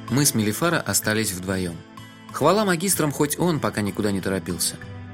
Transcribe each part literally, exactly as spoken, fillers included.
Мы с Мелифара остались вдвоем. Хвала магистрам, хоть он пока никуда не торопился.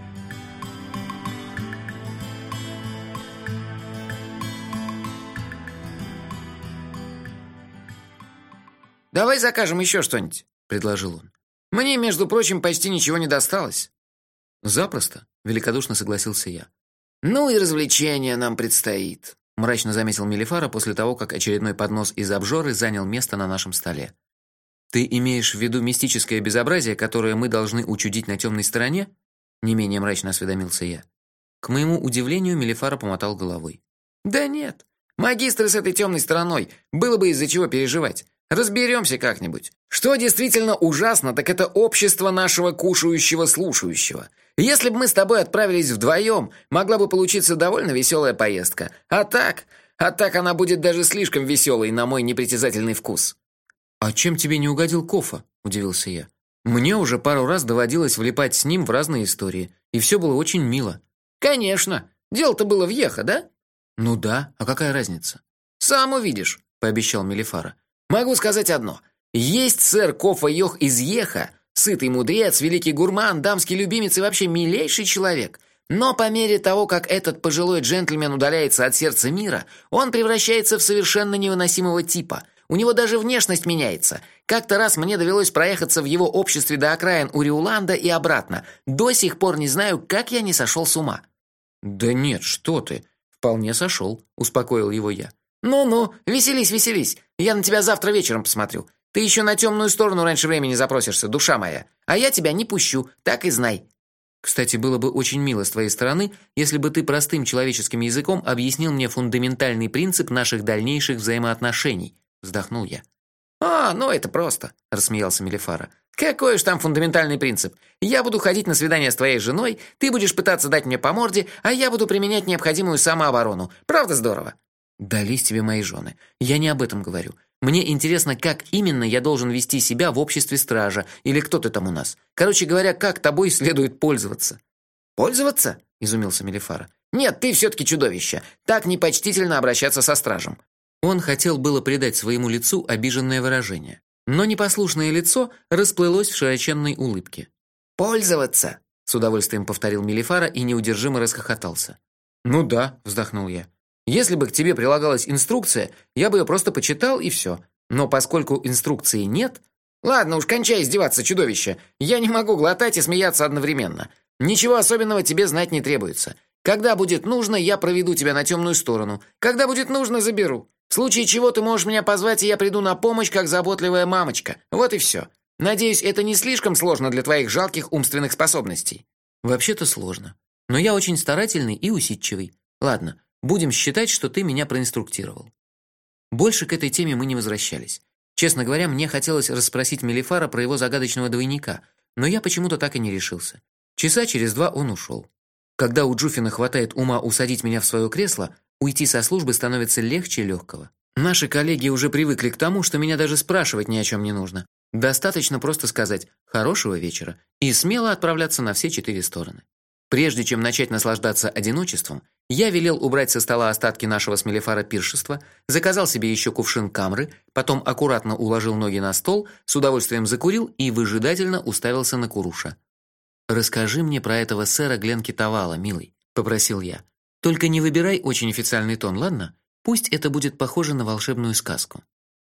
«Давай закажем еще что-нибудь», – предложил он. «Мне, между прочим, почти ничего не досталось». «Запросто», – великодушно согласился я. «Ну и развлечения нам предстоит», – мрачно заметил Мелифара после того, как очередной поднос из обжоры занял место на нашем столе. «Ты имеешь в виду мистическое безобразие, которое мы должны учудить на темной стороне?» – не менее мрачно осведомился я. К моему удивлению, Мелифара помотал головой. «Да нет, магистры с этой темной стороной, было бы из-за чего переживать. Разберемся как-нибудь. Что действительно ужасно, так это общество нашего кушающего-слушающего. Если бы мы с тобой отправились вдвоем, могла бы получиться довольно веселая поездка. А так, а так она будет даже слишком веселой на мой непритязательный вкус». «А чем тебе не угодил Кофа?» – удивился я. «Мне уже пару раз доводилось влипать с ним в разные истории, и все было очень мило». «Конечно. Дело-то было в Йеха, да?» «Ну да, а какая разница?» «Сам увидишь», – пообещал Мелифара. «Могу сказать одно. Есть сэр Кофа Йох из Йеха, сытый мудрец, великий гурман, дамский любимец и вообще милейший человек. Но по мере того, как этот пожилой джентльмен удаляется от сердца мира, он превращается в совершенно невыносимого типа. У него даже внешность меняется. Как-то раз мне довелось проехаться в его обществе до окраин Уриуланда и обратно. До сих пор не знаю, как я не сошел с ума». «Да нет, что ты. Вполне сошел», – успокоил его я. «Ну-ну, веселись, веселись. Я на тебя завтра вечером посмотрю. Ты еще на темную сторону раньше времени запросишься, душа моя. А я тебя не пущу, так и знай». «Кстати, было бы очень мило с твоей стороны, если бы ты простым человеческим языком объяснил мне фундаментальный принцип наших дальнейших взаимоотношений», – вздохнул я. «А, ну это просто», – рассмеялся Мелифара. «Какой уж там фундаментальный принцип? Я буду ходить на свидание с твоей женой, ты будешь пытаться дать мне по морде, а я буду применять необходимую самооборону. Правда здорово?» «Дались тебе мои жены. Я не об этом говорю. Мне интересно, как именно я должен вести себя в обществе стража, или кто ты там у нас. Короче говоря, как тобой следует пользоваться». «Пользоваться?» – изумился Мелифара. «Нет, ты все-таки чудовище. Так непочтительно обращаться со стражем». Он хотел было придать своему лицу обиженное выражение, но непослушное лицо расплылось в широченной улыбке. «Пользоваться?» – с удовольствием повторил Мелифара и неудержимо расхохотался. «Ну да», – вздохнул я. «Если бы к тебе прилагалась инструкция, я бы ее просто почитал и все. Но поскольку инструкции нет...» «Ладно уж, кончай издеваться, чудовище. Я не могу глотать и смеяться одновременно. Ничего особенного тебе знать не требуется. Когда будет нужно, я проведу тебя на темную сторону. Когда будет нужно, заберу. В случае чего ты можешь меня позвать, и я приду на помощь, как заботливая мамочка. Вот и все. Надеюсь, это не слишком сложно для твоих жалких умственных способностей». «Вообще-то сложно. Но я очень старательный и усидчивый. Ладно, будем считать, что ты меня проинструктировал». Больше к этой теме мы не возвращались. Честно говоря, мне хотелось расспросить Мелифара про его загадочного двойника, но я почему-то так и не решился. Часа через два он ушел. Когда у Джуфина хватает ума усадить меня в свое кресло, уйти со службы становится легче легкого. Наши коллеги уже привыкли к тому, что меня даже спрашивать ни о чем не нужно. Достаточно просто сказать «хорошего вечера» и смело отправляться на все четыре стороны. Прежде чем начать наслаждаться одиночеством, я велел убрать со стола остатки нашего с Мелифара пиршества, заказал себе еще кувшин камры, потом аккуратно уложил ноги на стол, с удовольствием закурил и выжидательно уставился на Куруша. «Расскажи мне про этого сэра Гленкитавала, милый», – попросил я. «Только не выбирай очень официальный тон, ладно? Пусть это будет похоже на волшебную сказку».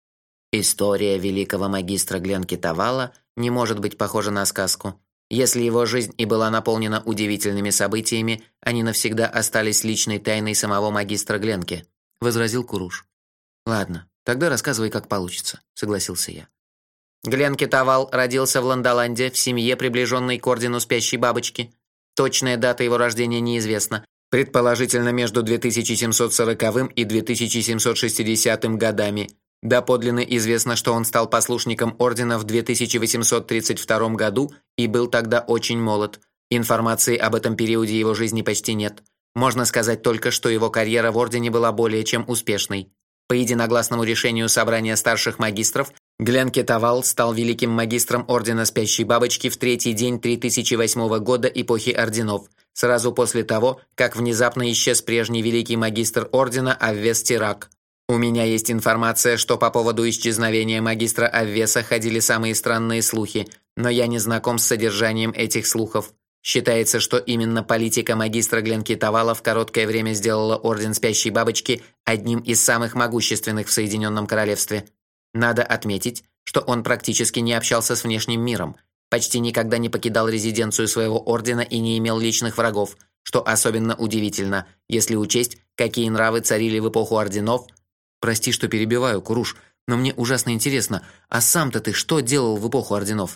«История великого магистра Гленкитавала не может быть похожа на сказку. Если его жизнь и была наполнена удивительными событиями, они навсегда остались личной тайной самого магистра Гленки», – возразил Куруш. «Ладно, тогда рассказывай, как получится», – согласился я. Гленкитавал родился в Ландоланде в семье, приближенной к ордену Спящей Бабочки. Точная дата его рождения неизвестна. Предположительно, между две тысячи семьсот сороковым и две тысячи семьсот шестидесятым годами. Доподлинно известно, что он стал послушником ордена в две тысячи восемьсот тридцать втором году и был тогда очень молод. Информации об этом периоде его жизни почти нет. Можно сказать только, что его карьера в ордене была более чем успешной. По единогласному решению собрания старших магистров, Гленкитавал стал великим магистром ордена Спящей Бабочки в третий день три тысячи восьмого года эпохи орденов, сразу после того, как внезапно исчез прежний великий магистр ордена Аввес Тирак. У меня есть информация, что по поводу исчезновения магистра Аввеса ходили самые странные слухи, но я не знаком с содержанием этих слухов. Считается, что именно политика магистра Гленки Тавала в короткое время сделала Орден Спящей Бабочки одним из самых могущественных в Соединенном Королевстве. Надо отметить, что он практически не общался с внешним миром, почти никогда не покидал резиденцию своего ордена и не имел личных врагов, что особенно удивительно, если учесть, какие нравы царили в эпоху орденов. Прости, что перебиваю, Куруш, но мне ужасно интересно, а сам-то ты что делал в эпоху орденов?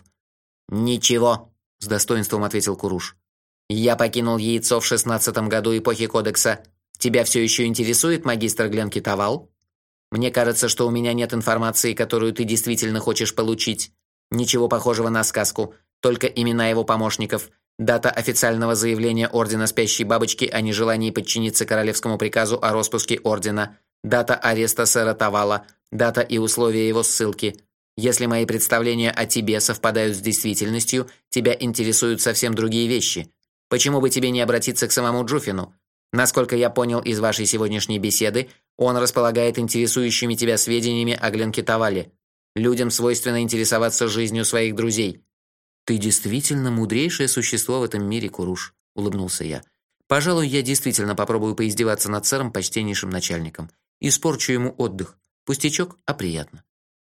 Ничего, с достоинством ответил Куруш. Я покинул Яйцо в шестнадцатом году эпохи Кодекса. Тебя все еще интересует магистр Гленки Тавал? Мне кажется, что у меня нет информации, которую ты действительно хочешь получить. Ничего похожего на сказку, только имена его помощников, дата официального заявления Ордена Спящей Бабочки о нежелании подчиниться королевскому приказу о распуске ордена, дата ареста сэра Тавала, дата и условия его ссылки. Если мои представления о тебе совпадают с действительностью, тебя интересуют совсем другие вещи. Почему бы тебе не обратиться к самому Джуфину? Насколько я понял из вашей сегодняшней беседы, он располагает интересующими тебя сведениями о Гленке Тавале. Людям свойственно интересоваться жизнью своих друзей. Ты действительно мудрейшее существо в этом мире, Куруш, улыбнулся я. Пожалуй, я действительно попробую поиздеваться над сэром, почтеннейшим начальником. Испорчу ему отдых. Пустячок, а приятно.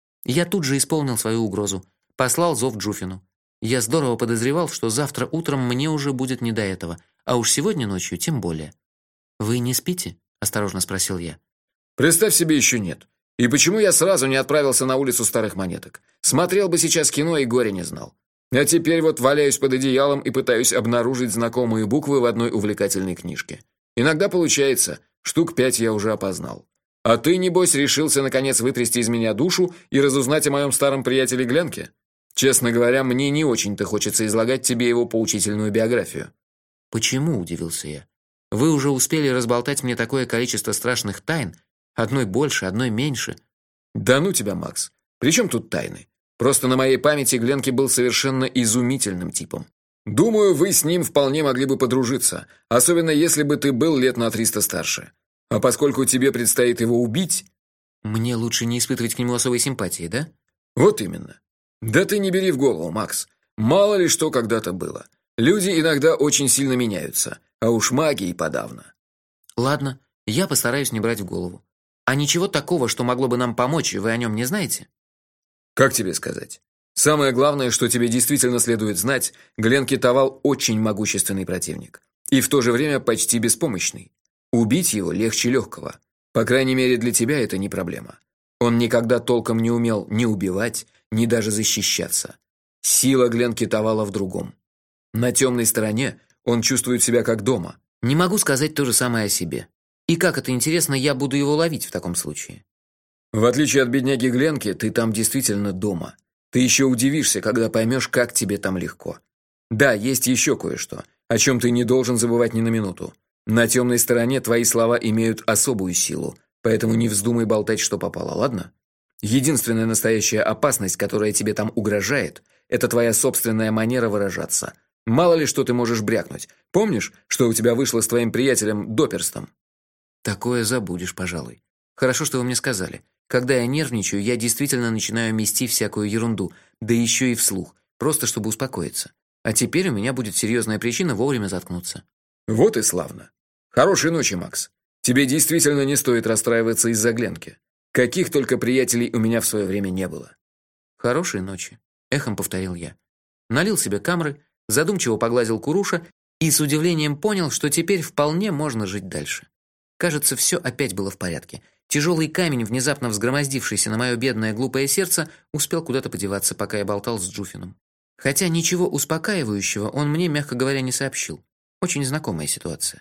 Я тут же исполнил свою угрозу, послал зов Джуфину. Я здорово подозревал, что завтра утром мне уже будет не до этого, а уж сегодня ночью тем более. Вы не спите? Осторожно спросил я. Представь себе, еще нет. И почему я сразу не отправился на улицу Старых Монеток? Смотрел бы сейчас кино и горя не знал. А теперь вот валяюсь под одеялом и пытаюсь обнаружить знакомые буквы в одной увлекательной книжке. Иногда получается, штук пять я уже опознал. А ты, небось, решился наконец вытрясти из меня душу и разузнать о моем старом приятеле Гленке? Честно говоря, мне не очень-то хочется излагать тебе его поучительную биографию. Почему, удивился я. Вы уже успели разболтать мне такое количество страшных тайн, одной больше, одной меньше. Да ну тебя, Макс. Причем тут тайны? Просто на моей памяти Гленки был совершенно изумительным типом. Думаю, вы с ним вполне могли бы подружиться, особенно если бы ты был лет на триста старше. А поскольку тебе предстоит его убить, мне лучше не испытывать к нему особой симпатии, да? Вот именно. Да ты не бери в голову, Макс. Мало ли что когда-то было. Люди иногда очень сильно меняются, а уж маги и подавно. Ладно, я постараюсь не брать в голову. А ничего такого, что могло бы нам помочь, вы о нем не знаете? Как тебе сказать? Самое главное, что тебе действительно следует знать, Гленки Тавал очень могущественный противник. И в то же время почти беспомощный. Убить его легче легкого. По крайней мере, для тебя это не проблема. Он никогда толком не умел ни убивать, ни даже защищаться. Сила Гленки Тавала в другом. На темной стороне он чувствует себя как дома. Не могу сказать то же самое о себе. И как это интересно, я буду его ловить в таком случае? В отличие от бедняги Гленки, ты там действительно дома. Ты еще удивишься, когда поймешь, как тебе там легко. Да, есть еще кое-что, о чем ты не должен забывать ни на минуту. На темной стороне твои слова имеют особую силу, поэтому не вздумай болтать, что попало, ладно? Единственная настоящая опасность, которая тебе там угрожает, это твоя собственная манера выражаться. Мало ли что ты можешь брякнуть. Помнишь, что у тебя вышло с твоим приятелем Доперстом? Такое забудешь, пожалуй. Хорошо, что вы мне сказали. Когда я нервничаю, я действительно начинаю мести всякую ерунду, да еще и вслух, просто чтобы успокоиться. А теперь у меня будет серьезная причина вовремя заткнуться. Вот и славно. Хорошей ночи, Макс. Тебе действительно не стоит расстраиваться из-за Гленки. Каких только приятелей у меня в свое время не было. Хорошей ночи, эхом повторил я. Налил себе камры, задумчиво погладил Куруша и с удивлением понял, что теперь вполне можно жить дальше. Кажется, все опять было в порядке. Тяжелый камень, внезапно взгромоздившийся на мое бедное глупое сердце, успел куда-то подеваться, пока я болтал с Джуфином. Хотя ничего успокаивающего он мне, мягко говоря, не сообщил. Очень знакомая ситуация.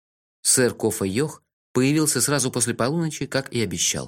Сэр Кофа Йох появился сразу после полуночи, как и обещал.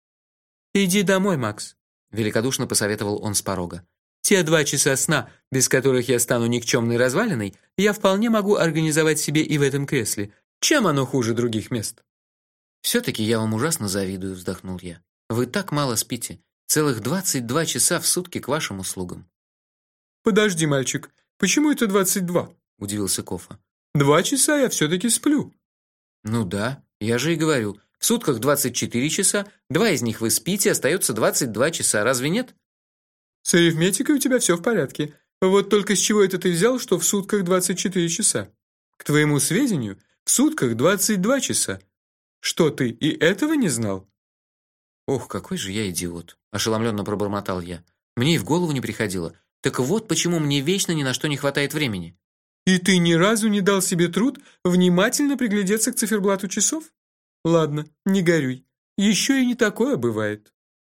«Иди домой, Макс», — великодушно посоветовал он с порога. «Те два часа сна, без которых я стану никчемной развалиной, я вполне могу организовать себе и в этом кресле. Чем оно хуже других мест?» «Все-таки я вам ужасно завидую», — вздохнул я. «Вы так мало спите. Целых двадцать два часа в сутки к вашим услугам». «Подожди, мальчик, почему это двадцать два?» — удивился Кофа. «Два часа я все-таки сплю». «Ну да, я же и говорю, В сутках двадцать четыре часа, два из них вы спите, остается двадцать два часа, разве нет? С арифметикой у тебя все в порядке. Вот только с чего это ты взял, что в сутках двадцать четыре часа? К твоему сведению, в сутках двадцать два часа. Что ты и этого не знал? Ох, какой же я идиот, ошеломленно пробормотал я. Мне и в голову не приходило. Так вот почему мне вечно ни на что не хватает времени. И ты ни разу не дал себе труд внимательно приглядеться к циферблату часов? Ладно, не горюй. Еще и не такое бывает.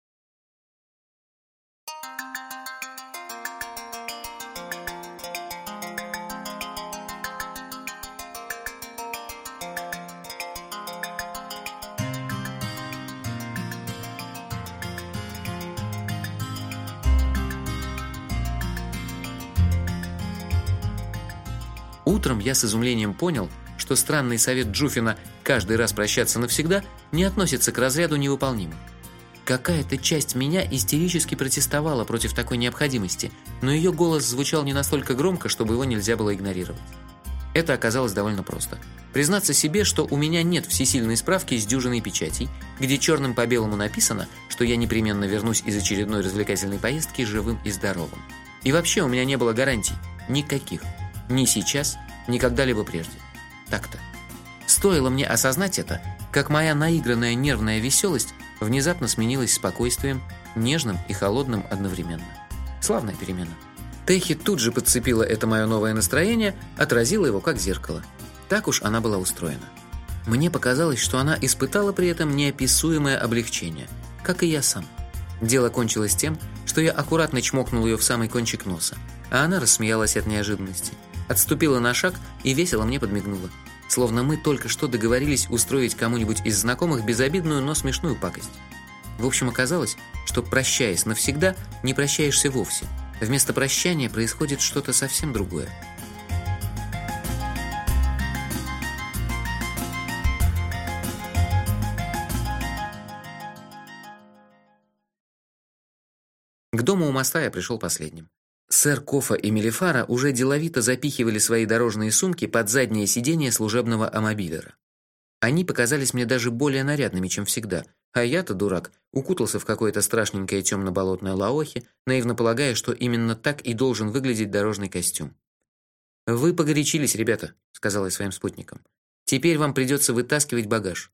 Утром я с изумлением понял, что странный совет Джуфина каждый раз прощаться навсегда не относится к разряду невыполнимых. Какая-то часть меня истерически протестовала против такой необходимости, но ее голос звучал не настолько громко, чтобы его нельзя было игнорировать. Это оказалось довольно просто. Признаться себе, что у меня нет всесильной справки с дюжиной печатей, где черным по белому написано, что я непременно вернусь из очередной развлекательной поездки живым и здоровым. И вообще у меня не было гарантий никаких. Ни сейчас, ни когда-либо прежде. Так-то. Стоило мне осознать это, как моя наигранная нервная веселость внезапно сменилась спокойствием, нежным и холодным одновременно. Славная перемена. Техи тут же подцепила это мое новое настроение, отразила его как зеркало. Так уж она была устроена. Мне показалось, что она испытала при этом неописуемое облегчение, как и я сам. Дело кончилось тем, что я аккуратно чмокнул ее в самый кончик носа, а она рассмеялась от неожиданности. Отступила на шаг и весело мне подмигнула, словно мы только что договорились устроить кому-нибудь из знакомых безобидную, но смешную пакость. В общем, оказалось, что прощаясь навсегда, не прощаешься вовсе. Вместо прощания происходит что-то совсем другое. К дому у моста я пришел последним. Сэр Кофа и Мелифара уже деловито запихивали свои дорожные сумки под заднее сиденье служебного амобилера. Они показались мне даже более нарядными, чем всегда, а я-то, дурак, укутался в какое-то страшненькое темно-болотное лаохи, наивно полагая, что именно так и должен выглядеть дорожный костюм. «Вы погорячились, ребята», — сказал я своим спутникам. «Теперь вам придется вытаскивать багаж».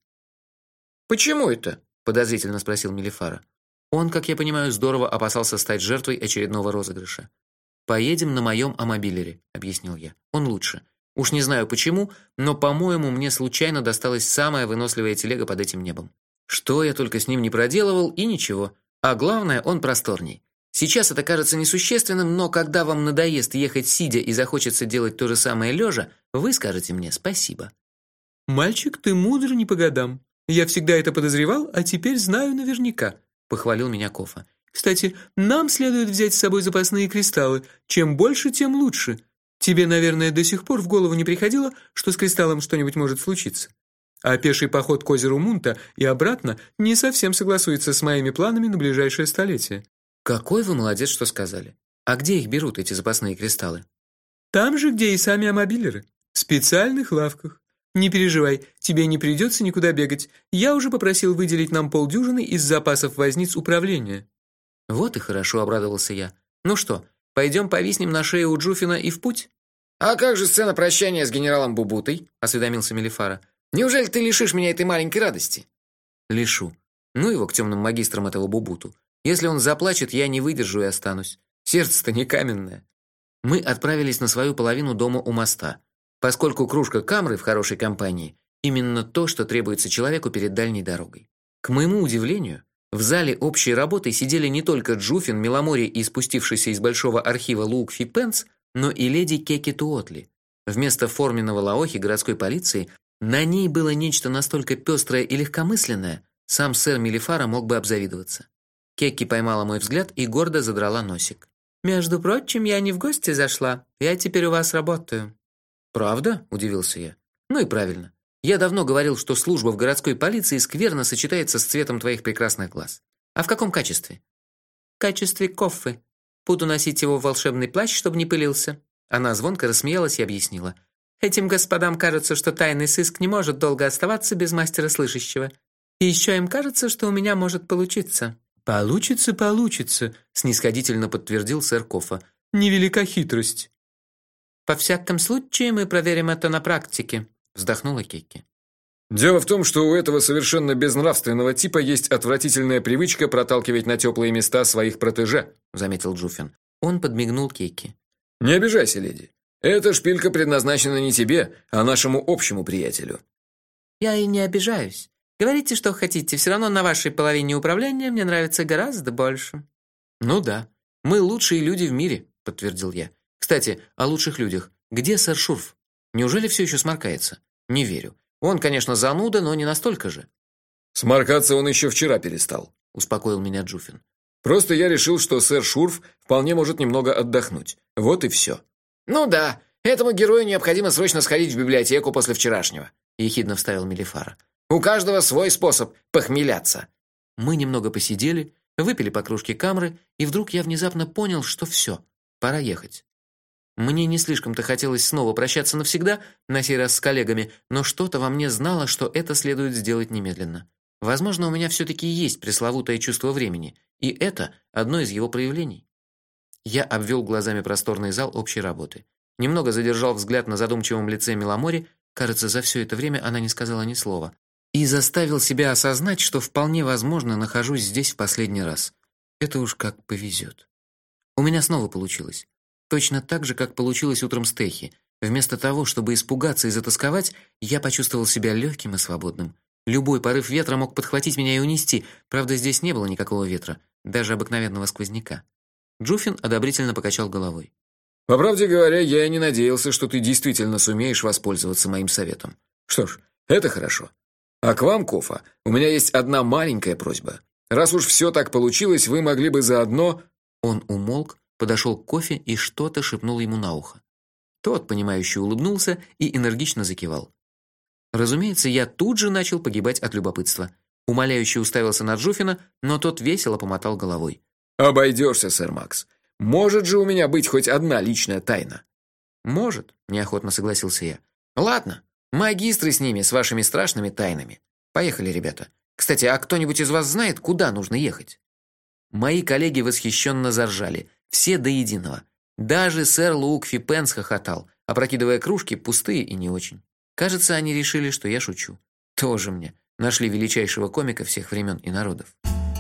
«Почему это?» — подозрительно спросил Мелифара. Он, как я понимаю, здорово опасался стать жертвой очередного розыгрыша. «Поедем на моем амобилере», — объяснил я. «Он лучше. Уж не знаю почему, но, по-моему, мне случайно досталась самая выносливая телега под этим небом. Что я только с ним не проделывал, и ничего. А главное, он просторней. Сейчас это кажется несущественным, но когда вам надоест ехать сидя и захочется делать то же самое лежа, вы скажете мне спасибо». «Мальчик, ты мудр не по годам. Я всегда это подозревал, а теперь знаю наверняка», — похвалил меня Кофа. «Кстати, нам следует взять с собой запасные кристаллы. Чем больше, тем лучше. Тебе, наверное, до сих пор в голову не приходило, что с кристаллом что-нибудь может случиться. А пеший поход к озеру Мунта и обратно не совсем согласуется с моими планами на ближайшее столетие». «Какой вы молодец, что сказали. А где их берут, эти запасные кристаллы?» «Там же, где и сами амобилеры. В специальных лавках. Не переживай, тебе не придется никуда бегать. Я уже попросил выделить нам полдюжины из запасов возниц управления». «Вот и хорошо», — обрадовался я. «Ну что, пойдем повиснем на шее у Джуфина и в путь?» «А как же сцена прощания с генералом Бубутой?» — осведомился Мелифара. «Неужели ты лишишь меня этой маленькой радости?» «Лишу. Ну его к темным магистрам этого Бубуту. Если он заплачет, я не выдержу и останусь. Сердце-то не каменное». Мы отправились на свою половину дома у моста, поскольку кружка камры в хорошей компании — именно то, что требуется человеку перед дальней дорогой. К моему удивлению, в зале общей работы сидели не только Джуфин, Меломори и спустившийся из большого архива Луукфи Пенс, но и леди Кеки Туотли. Вместо форменного лаохи городской полиции на ней было нечто настолько пестрое и легкомысленное, сам сэр Мелифара мог бы обзавидоваться. Кеки поймала мой взгляд и гордо задрала носик. «Между прочим, я не в гости зашла. Я теперь у вас работаю». «Правда?» – удивился я. «Ну и правильно. Я давно говорил, что служба в городской полиции скверно сочетается с цветом твоих прекрасных глаз. А в каком качестве?» «В качестве кофе. Буду носить его в волшебный плащ, чтобы не пылился». Она звонко рассмеялась и объяснила. «Этим господам кажется, что тайный сыск не может долго оставаться без мастера слышащего. И еще им кажется, что у меня может получиться. Получится, получится, снисходительно подтвердил сэр Кофа. Невелика хитрость. По всяком случаю, мы проверим это на практике, вздохнула Кикки. Дело в том, что у этого совершенно безнравственного типа есть отвратительная привычка проталкивать на теплые места своих протеже, заметил Джуффин. Он подмигнул Кикки. Не обижайся, леди. Эта шпилька предназначена не тебе, а нашему общему приятелю. Я и не обижаюсь. Говорите, что хотите, все равно на вашей половине управления мне нравится гораздо больше. Ну да. Мы лучшие люди в мире, подтвердил я. Кстати, о лучших людях. Где сэр Шурф? Неужели все еще сморкается? Не верю. Он, конечно, зануда, но не настолько же. Сморкаться он еще вчера перестал, успокоил меня Джуффин. Просто я решил, что сэр Шурф вполне может немного отдохнуть. Вот и все. Ну да, этому герою необходимо срочно сходить в библиотеку после вчерашнего, ехидно вставил Мелифара. У каждого свой способ похмеляться. Мы немного посидели, выпили по кружке камры, и вдруг я внезапно понял, что все, пора ехать. Мне не слишком-то хотелось снова прощаться навсегда, на сей раз с коллегами, но что-то во мне знало, что это следует сделать немедленно. Возможно, у меня все таки есть пресловутое чувство времени, и это одно из его проявлений. Я обвел глазами просторный зал общей работы. Немного задержал взгляд на задумчивом лице Миломори, кажется, за все это время она не сказала ни слова, и заставил себя осознать, что вполне возможно нахожусь здесь в последний раз. Это уж как повезет. У меня снова получилось. Точно так же, как получилось утром с Техи. Вместо того, чтобы испугаться и затосковать, я почувствовал себя легким и свободным. Любой порыв ветра мог подхватить меня и унести. Правда, здесь не было никакого ветра, даже обыкновенного сквозняка. Джуффин одобрительно покачал головой. По правде говоря, я и не надеялся, что ты действительно сумеешь воспользоваться моим советом. Что ж, это хорошо. А к вам, Кофа, у меня есть одна маленькая просьба. Раз уж все так получилось, вы могли бы заодно. Он умолк, подошел к Кофе и что-то шепнул ему на ухо. Тот, понимающе улыбнулся и энергично закивал. Разумеется, я тут же начал погибать от любопытства. Умоляюще уставился на Джуффина, но тот весело помотал головой. Обойдешься, сэр Макс. Может же у меня быть хоть одна личная тайна? Может, неохотно согласился я. Ладно, магистры с ними, с вашими страшными тайнами. Поехали, ребята. Кстати, а кто-нибудь из вас знает, куда нужно ехать? Мои коллеги восхищенно заржали, все до единого. Даже сэр Луукфи Пенс хохотал, опрокидывая кружки, пустые и не очень. Кажется, они решили, что я шучу. Тоже мне. Нашли величайшего комика всех времен и народов.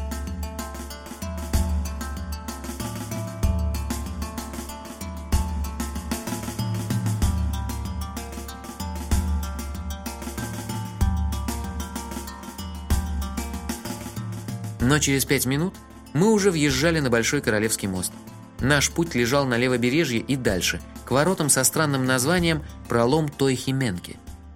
Но через пять минут мы уже въезжали на Большой Королевский мост. Наш путь лежал на левобережье и дальше, к воротам со странным названием «Пролом Тойхи-Менки».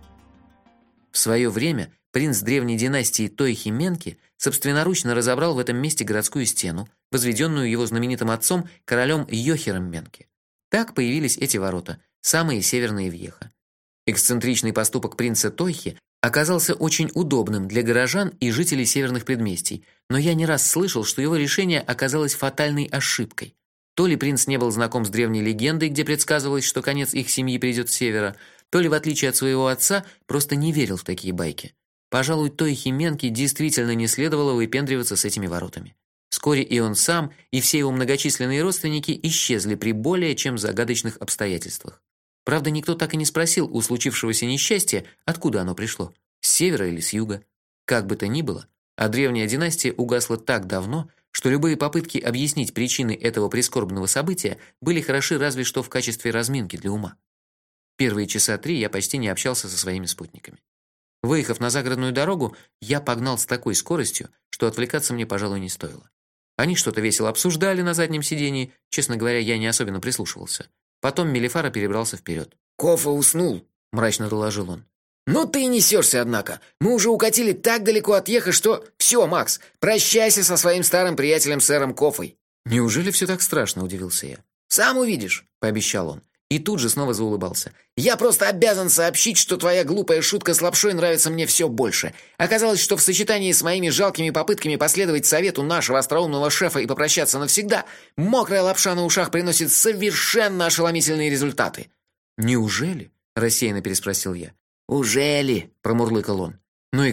В свое время принц древней династии Тойхи-Менки собственноручно разобрал в этом месте городскую стену, возведенную его знаменитым отцом, королем Йохером Менки. Так появились эти ворота, самые северные в Йеха. Эксцентричный поступок принца Тойхи оказался очень удобным для горожан и жителей северных предместий, но я не раз слышал, что его решение оказалось фатальной ошибкой. То ли принц не был знаком с древней легендой, где предсказывалось, что конец их семьи придет с севера, то ли, в отличие от своего отца, просто не верил в такие байки. Пожалуй, Тойхи Менки действительно не следовало выпендриваться с этими воротами. Вскоре и он сам, и все его многочисленные родственники исчезли при более чем загадочных обстоятельствах. Правда, никто так и не спросил у случившегося несчастья, откуда оно пришло, с севера или с юга. Как бы то ни было, а древняя династия угасла так давно, что любые попытки объяснить причины этого прискорбного события были хороши разве что в качестве разминки для ума. Первые часа три я почти не общался со своими спутниками. Выехав на загородную дорогу, я погнал с такой скоростью, что отвлекаться мне, пожалуй, не стоило. Они что-то весело обсуждали на заднем сидении, честно говоря, я не особенно прислушивался. Потом Мелифара перебрался вперед. «Кофа уснул», — мрачно доложил он. «Ну ты и несешься, однако. Мы уже укатили так далеко от Йеха, что... Все, Макс, прощайся со своим старым приятелем сэром Кофой». «Неужели все так страшно?» – удивился я. «Сам увидишь», – пообещал он. И тут же снова заулыбался. «Я просто обязан сообщить, что твоя глупая шутка с лапшой нравится мне все больше. Оказалось, что в сочетании с моими жалкими попытками последовать совету нашего остроумного шефа и попрощаться навсегда, мокрая лапша на ушах приносит совершенно ошеломительные результаты». «Неужели?» – рассеянно переспросил я. «Ужели?» – промурлыкал он. «Ну и как?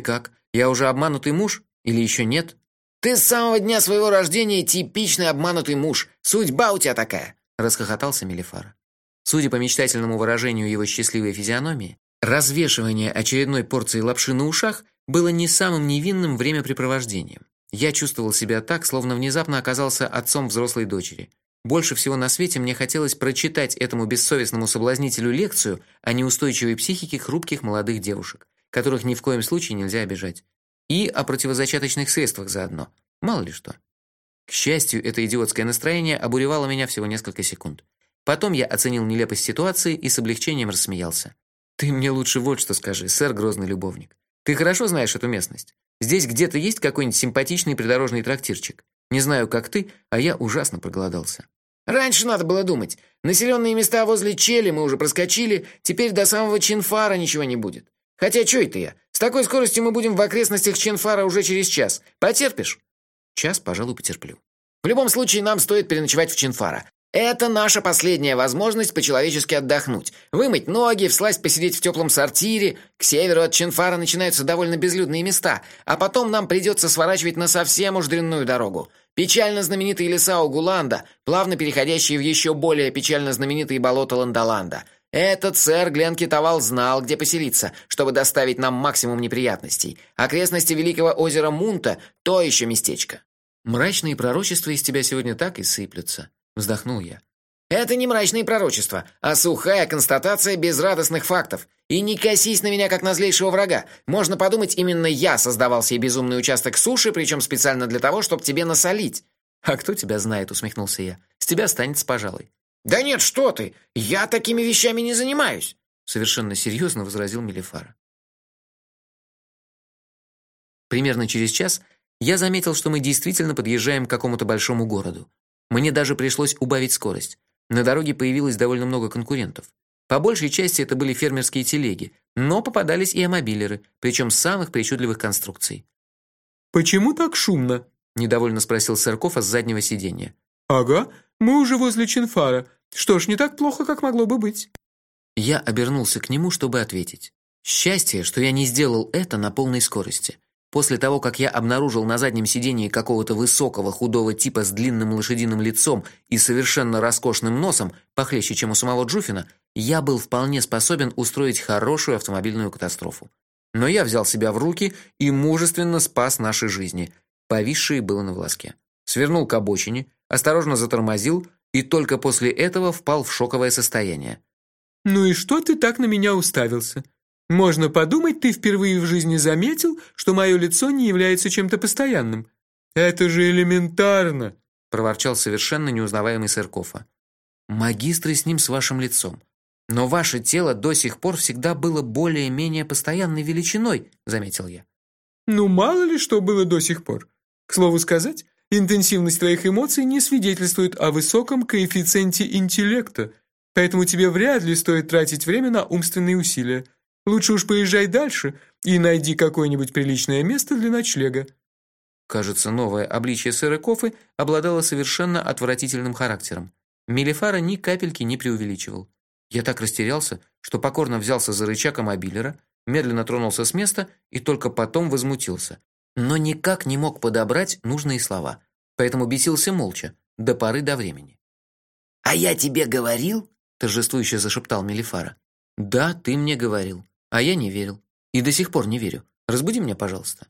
Я уже обманутый муж или еще нет? Ты с самого дня своего рождения типичный обманутый муж. Судьба у тебя такая, расхохотался Мелифара. Судя по мечтательному выражению его счастливой физиономии, развешивание очередной порции лапши на ушах было не самым невинным времяпрепровождением. Я чувствовал себя так, словно внезапно оказался отцом взрослой дочери. Больше всего на свете мне хотелось прочитать этому бессовестному соблазнителю лекцию о неустойчивой психике хрупких молодых девушек, которых ни в коем случае нельзя обижать, и о противозачаточных средствах заодно. Мало ли что. К счастью, это идиотское настроение обуревало меня всего несколько секунд. Потом я оценил нелепость ситуации и с облегчением рассмеялся. Ты мне лучше вот что скажи, сэр Грозный любовник. Ты хорошо знаешь эту местность. Здесь где-то есть какой-нибудь симпатичный придорожный трактирчик. Не знаю, как ты, а я ужасно проголодался. Раньше надо было думать. Населенные места возле Чели мы уже проскочили, теперь до самого Чинфара ничего не будет. Хотя чё это я? С такой скоростью мы будем в окрестностях Чинфара уже через час. Потерпишь? Час, пожалуй, потерплю. В любом случае нам стоит переночевать в Чинфара. Это наша последняя возможность по-человечески отдохнуть. Вымыть ноги, всласть посидеть в теплом сортире. К северу от Чинфара начинаются довольно безлюдные места, а потом нам придется сворачивать на совсем уж дрянную дорогу. Печально знаменитые леса Угуланда, плавно переходящие в еще более печально знаменитые болота Ландоланда. Этот сэр Гленкитавал знал, где поселиться, чтобы доставить нам максимум неприятностей. Окрестности великого озера Мунта – то еще местечко. Мрачные пророчества из тебя сегодня так и сыплются. Вздохнул я. Это не мрачные пророчества, а сухая констатация безрадостных фактов. И не косись на меня, как на злейшего врага. Можно подумать, именно я создавал себе безумный участок суши, причем специально для того, чтобы тебе насолить. А кто тебя знает, усмехнулся я. С тебя останется, пожалуй. Да нет, что ты? Я такими вещами не занимаюсь, совершенно серьезно возразил Мелифара. Примерно через час я заметил, что мы действительно подъезжаем к какому-то большому городу. Мне даже пришлось убавить скорость. На дороге появилось довольно много конкурентов. По большей части это были фермерские телеги, но попадались и амобилеры, причем самых причудливых конструкций. «Почему так шумно?» – недовольно спросил Сыркова с заднего сиденья. «Ага, мы уже возле Чинфара. Что ж, не так плохо, как могло бы быть». Я обернулся к нему, чтобы ответить. Счастье, что я не сделал это на полной скорости. После того, как я обнаружил на заднем сидении какого-то высокого худого типа с длинным лошадиным лицом и совершенно роскошным носом, похлеще, чем у самого Джуфина, я был вполне способен устроить хорошую автомобильную катастрофу. Но я взял себя в руки и мужественно спас наши жизни, повисшие было на волоске. Свернул к обочине, осторожно затормозил и только после этого впал в шоковое состояние. «Ну и что ты так на меня уставился? Можно подумать, ты впервые в жизни заметил, что мое лицо не является чем-то постоянным. Это же элементарно!» – проворчал совершенно неузнаваемый Сыркова. «Магистры с ним с вашим лицом. Но ваше тело до сих пор всегда было более-менее постоянной величиной», – заметил я. «Ну, мало ли что было до сих пор. К слову сказать, интенсивность твоих эмоций не свидетельствует о высоком коэффициенте интеллекта, поэтому тебе вряд ли стоит тратить время на умственные усилия. Лучше уж поезжай дальше и найди какое-нибудь приличное место для ночлега». Кажется, новое обличие сэра Кофы обладало совершенно отвратительным характером. Мелифара ни капельки не преувеличивал. Я так растерялся, что покорно взялся за рычаг амобилера, медленно тронулся с места и только потом возмутился. Но никак не мог подобрать нужные слова, поэтому бесился молча, до поры до времени. «А я тебе говорил?» – торжествующе зашептал Мелифара. «Да, ты мне говорил. А я не верил. И до сих пор не верю. Разбуди меня, пожалуйста».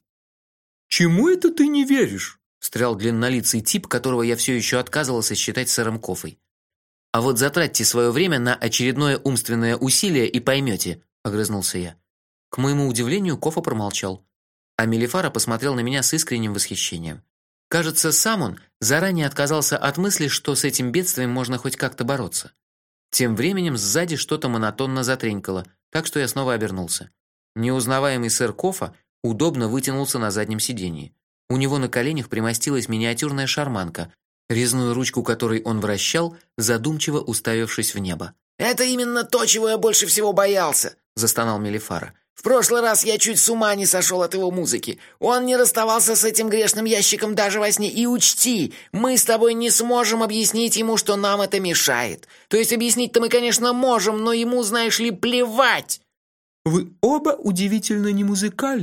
«Чему это ты не веришь?» – встрял длиннолицый тип, которого я все еще отказывался считать сэром Кофой. «А вот затратьте свое время на очередное умственное усилие и поймете», – огрызнулся я. К моему удивлению, Кофа промолчал, а Мелифара посмотрел на меня с искренним восхищением. Кажется, сам он заранее отказался от мысли, что с этим бедствием можно хоть как-то бороться. Тем временем сзади что-то монотонно затренькало, так что я снова обернулся. Неузнаваемый сэр Кофа удобно вытянулся на заднем сиденье. У него на коленях примостилась миниатюрная шарманка, резную ручку которой он вращал, задумчиво уставившись в небо. «Это именно то, чего я больше всего боялся», – застонал Мелифара. «В прошлый раз я чуть с ума не сошел от его музыки. Он не расставался с этим грешным ящиком даже во сне. И учти, мы с тобой не сможем объяснить ему, что нам это мешает. То есть объяснить-то мы, конечно, можем, но ему, знаешь ли, плевать». «Вы оба удивительно немузыкальны»,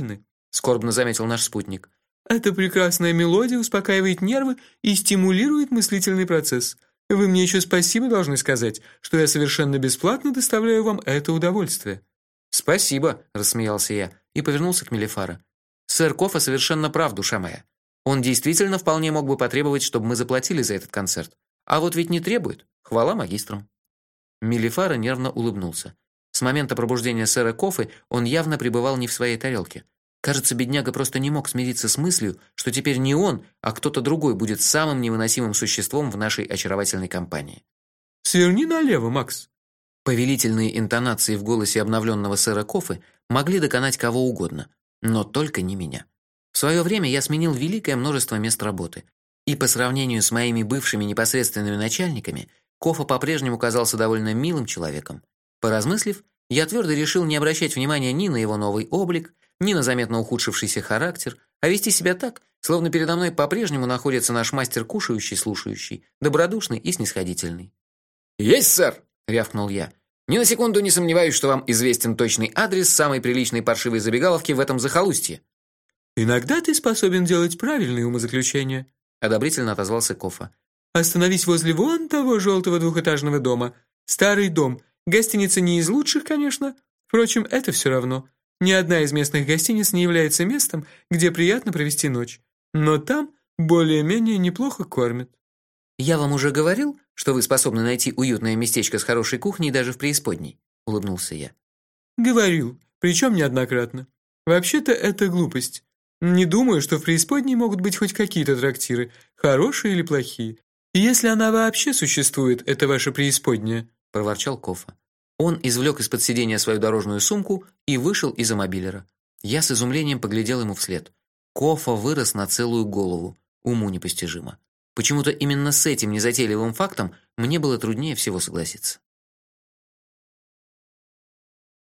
скорбно заметил наш спутник. Эта прекрасная мелодия успокаивает нервы и стимулирует мыслительный процесс. Вы мне еще спасибо должны сказать, что я совершенно бесплатно доставляю вам это удовольствие. Спасибо, рассмеялся я и повернулся к Мелифара. Сэр Кофа совершенно прав, душа моя. Он действительно вполне мог бы потребовать, чтобы мы заплатили за этот концерт. А вот ведь не требует. Хвала магистрам. Мелифара нервно улыбнулся. С момента пробуждения сэра Кофы он явно пребывал не в своей тарелке. Кажется, бедняга просто не мог смириться с мыслью, что теперь не он, а кто-то другой будет самым невыносимым существом в нашей очаровательной компании. Сверни налево, Макс. Повелительные интонации в голосе обновленного сэра Кофы могли доконать кого угодно, но только не меня. В свое время я сменил великое множество мест работы, и по сравнению с моими бывшими непосредственными начальниками, Кофа по-прежнему казался довольно милым человеком. Поразмыслив, я твердо решил не обращать внимания ни на его новый облик, ни на заметно ухудшившийся характер, а вести себя так, словно передо мной по-прежнему находится наш мастер кушающий, слушающий, добродушный и снисходительный. «Есть, сэр!» — рявкнул я. «Ни на секунду не сомневаюсь, что вам известен точный адрес самой приличной паршивой забегаловки в этом захолустье». «Иногда ты способен делать правильные умозаключения», — одобрительно отозвался Кофа. «Остановись возле вон того желтого двухэтажного дома. Старый дом. Гостиница не из лучших, конечно. Впрочем, это все равно. Ни одна из местных гостиниц не является местом, где приятно провести ночь. Но там более-менее неплохо кормят». «Я вам уже говорил, что вы способны найти уютное местечко с хорошей кухней даже в преисподней», — улыбнулся я. «Говорил, причем неоднократно. Вообще-то это глупость. Не думаю, что в преисподней могут быть хоть какие-то трактиры, хорошие или плохие. И если она вообще существует, это ваша преисподняя», — проворчал Кофа. Он извлек из-под сиденья свою дорожную сумку и вышел из мобилера. Я с изумлением поглядел ему вслед. Кофа вырос на целую голову, уму непостижимо. Почему-то именно с этим незатейливым фактом мне было труднее всего согласиться.